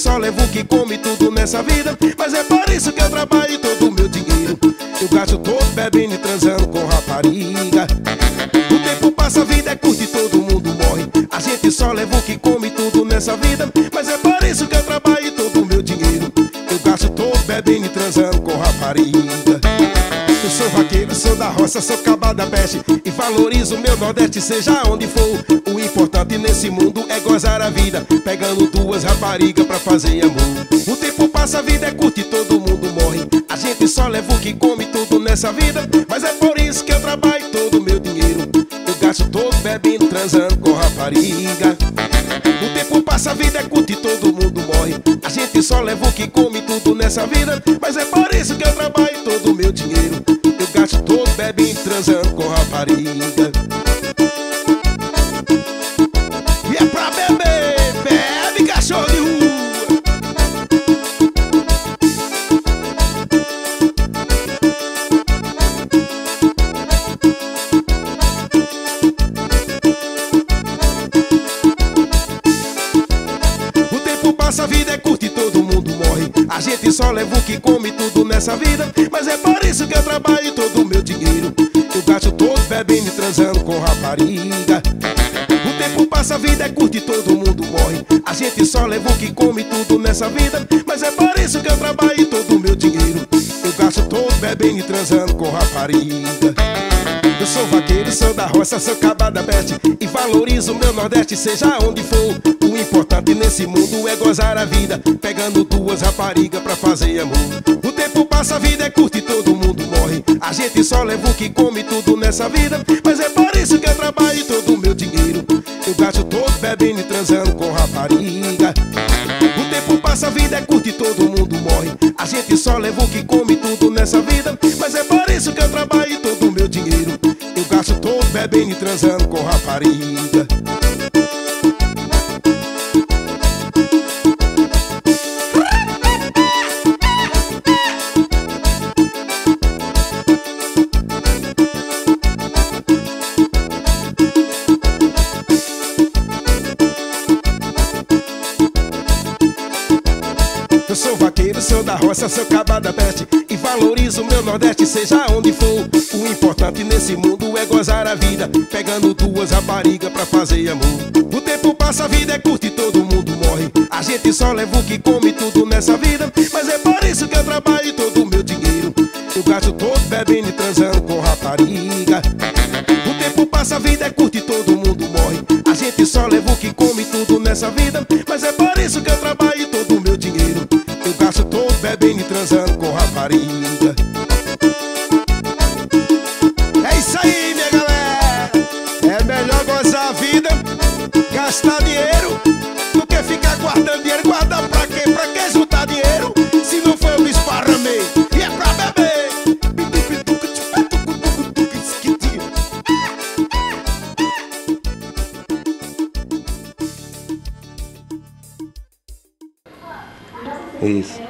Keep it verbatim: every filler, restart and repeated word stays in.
só leva o que come tudo nessa vida, mas é por isso que eu trabalho todo o meu dinheiro. Eu gasto todo bebendo e transando com rapariga. O tempo passa, a vida é curta e todo mundo morre. A gente só leva o que come tudo nessa vida, mas é por isso que eu trabalho todo o meu dinheiro. Eu gasto todo bebendo e transando com rapariga. Eu sou vaqueiro, sou da roça, sou cabal da peste e valorizo o meu Nordeste, seja onde for. O importante nesse mundo é gozar a vida, pegando duas raparigas pra fazer amor. O tempo passa, a vida é curta e todo mundo morre. A gente só leva o que come tudo nessa vida, mas é por isso que eu trabalho todo o meu dinheiro. Eu gasto todo bebendo, transando com rapariga. O tempo passa, a vida é curta e todo mundo morre. A gente só leva o que come tudo nessa vida, mas é por isso que eu trabalho todo o meu dinheiro. Eu gasto todo bebendo, transando com rapariga. E é pra beber, bebe, cachorro de rua. O tempo passa, a vida é curta e todo mundo morre. A gente só leva o que come tudo nessa vida, mas é por isso que eu trabalho todo o meu dinheiro. Eu gasto todo bebendo e transando com rapariga. O tempo passa, a vida é curta e todo mundo morre. A gente só leva o que come tudo nessa vida, mas é por isso que eu trabalho todo o meu dinheiro. Eu gasto todo bebendo e transando com rapariga. Eu sou vaqueiro, sou da roça, sou cabal da peste e valorizo o meu Nordeste, seja onde for. O importante nesse mundo é gozar a vida, pegando duas raparigas pra fazer amor. O tempo passa, a vida é curta e todo mundo morre. A gente só leva o que come tudo nessa vida, mas é por isso que eu trabalho todo o meu dinheiro. Eu gasto todo bebendo e transando com rapariga. O tempo passa, a vida é curta e todo mundo morre. A gente só leva o que come tudo nessa vida, mas é por isso que eu trabalho todo o meu dinheiro. Eu gasto todo bebendo e transando com rapariga. Eu sou vaqueiro, sou da roça, sou cabal da peste e valorizo o meu Nordeste, seja onde for. O importante nesse mundo é gozar a vida, pegando duas raparigas pra fazer amor. O tempo passa, a vida é curta e todo mundo morre. A gente só leva o que come tudo nessa vida, mas é por isso que eu trabalho todo o meu dinheiro. Eu gasto todo bebendo e transando com rapariga. O tempo passa, a vida é curta e todo mundo morre. A gente só leva o que come tudo nessa vida, mas é por isso que eu trabalho todo o meu dinheiro. Eu gasto todo bebendo e transando com rapariga. É isso aí, minha galera. É melhor gozar a vida, gastar dinheiro, do que ficar guardando dinheiro. Guardar pra quê? Pra que juntar dinheiro se não foi eu que esparramei? E é pra beber. Isso.